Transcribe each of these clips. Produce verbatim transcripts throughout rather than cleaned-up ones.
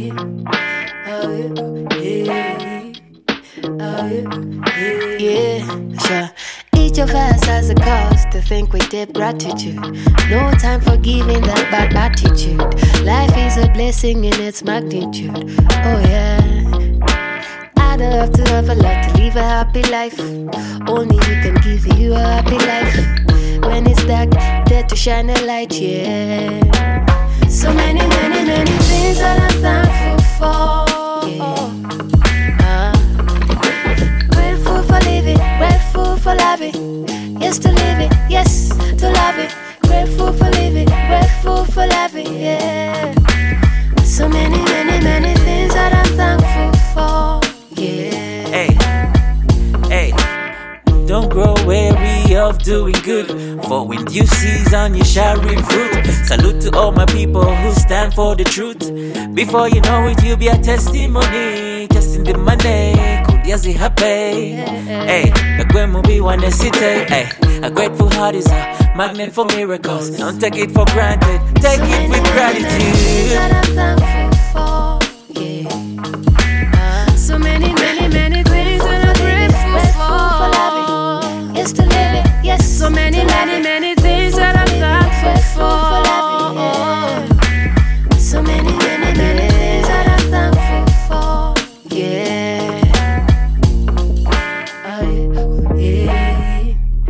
Yeah, sure. Each of us has a cause to think with deep gratitude. No time for giving that bad attitude. Life is a blessing in its magnitude. Oh yeah. I don't have to have a lot to live a happy life. Only you can give you a happy life. When it's dark, there to shine a light, yeah. So many, many, many things that I'm thankful for. Yeah. Uh, grateful for living, grateful for loving. Yes to live it, yes to love it. Grateful for living, grateful for loving, yeah. So many, many, many things that I'm thankful for. Yeah. Hey, hey, don't grow weary of doing good, for in due season you shall reap fruit. Salute to all my people who stand for the truth. Before you know it, you'll be a testimony. Testing the money, kuliazi happy. Hey, nagwemo be one city. Hey, a grateful heart is a magnet for miracles. Don't take it for granted, take So it many, with many gratitude. things that I'm thankful for. Yeah. So many, many, many things that I'm grateful for. Loving, yes to live it, yes. So many, many, many things that I'm thankful for. So many, many, many things that I'm thankful for. Yeah. Oh yeah.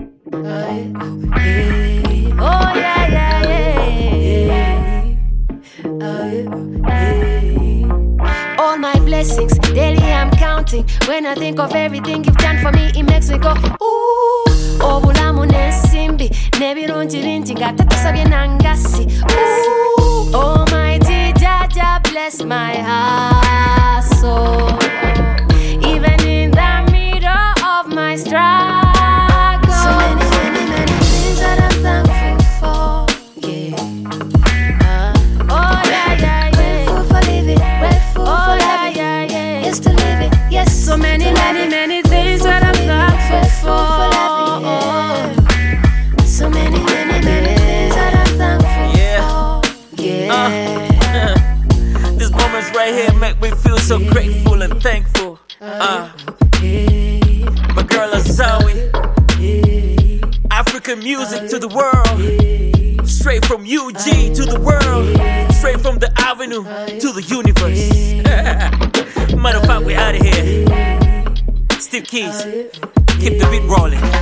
Oh yeah, yeah, yeah. Oh yeah. All my blessings, daily I'm counting. When I think of everything you've done for me, it makes me go, ooh. Obulamu nesimbi, nebirungi bingi ngatatusabye nangasi. Ooh, Almighty Jaja, bless my heart, so even in the middle of my struggle. So many, many, many things that I'm thankful for. Yeah. Uh, oh yeah, yeah, yeah. Grateful for living, grateful oh, for yeah, loving. Yeah, yeah. Yes to live it, yes. So many, many, many things that I'm thankful for. So many, many, many things that I'm thankful Yeah. for. Yeah. Uh, These moments right here make me feel so grateful and thankful. Uh, my girl Azawi, African music to the world. Straight from U G to the world. Straight from the avenue to the universe. Matter of fact, we out of here. Steve Keys, keep the beat rolling.